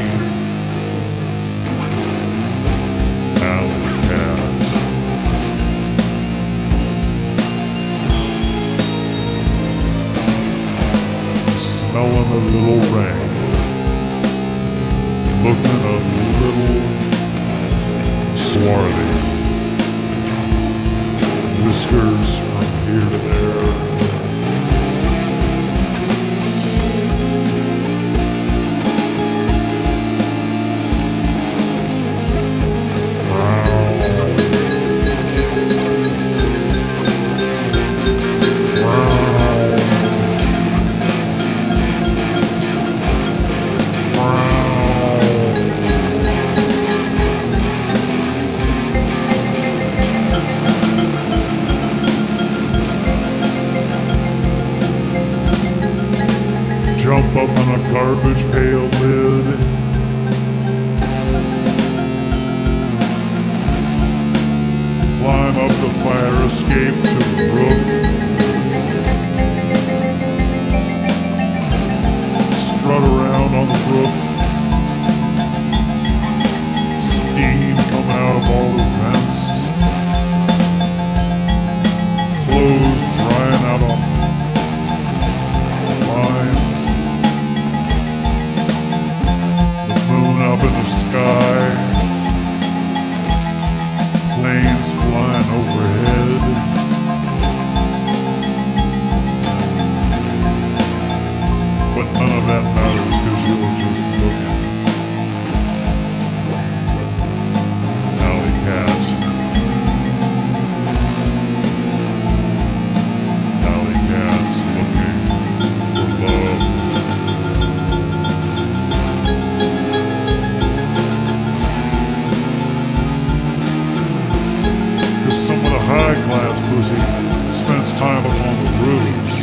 Alley cat. Smelling a little rank. Looking a little swarthy. Whiskers from here to there. Jump up on a garbage pail lid. Climb up the fire escape to the roof. Strut around on the roof. Steam coming out of all the vents. Clothes drying out on lines. Up in the sky, planes flying overhead. But none of that matters because you were just looking. Alley cat. Alley cat's looking for love. Some of the high-class pussy spends time up on the roofs.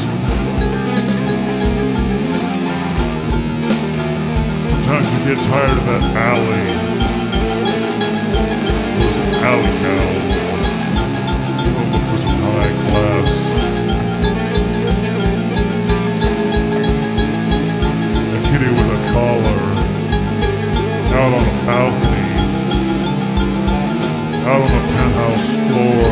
Sometimes you get tired of that alley. Those alley gals. You don't look for some high-class. A kitty with a collar. Out on a balcony. Out on the penthouse floor.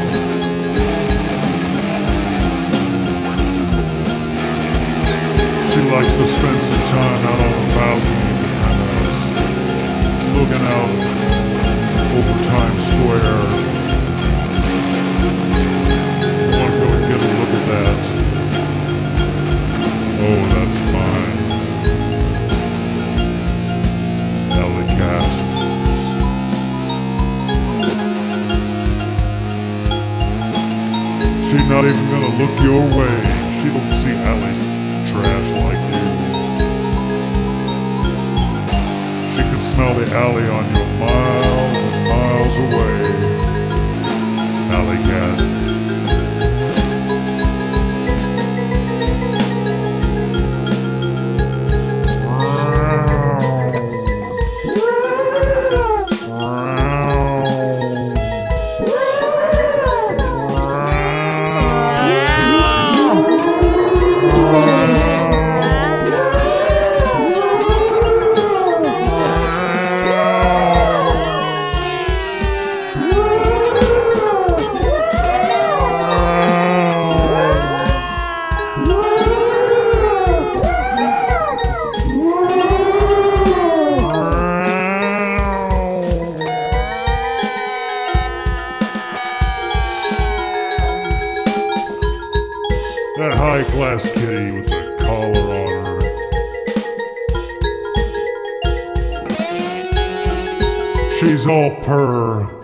She likes to spend some time out on the balcony of the penthouse, looking out over Times Square. I want to go and get a look at that. Oh, that's fine. Alley cat. She's not even gonna look your way. She don't see alley trash like you. She can smell the alley on you miles and miles away. Alley cat. That high-class kitty with the collar on her. She's all purr.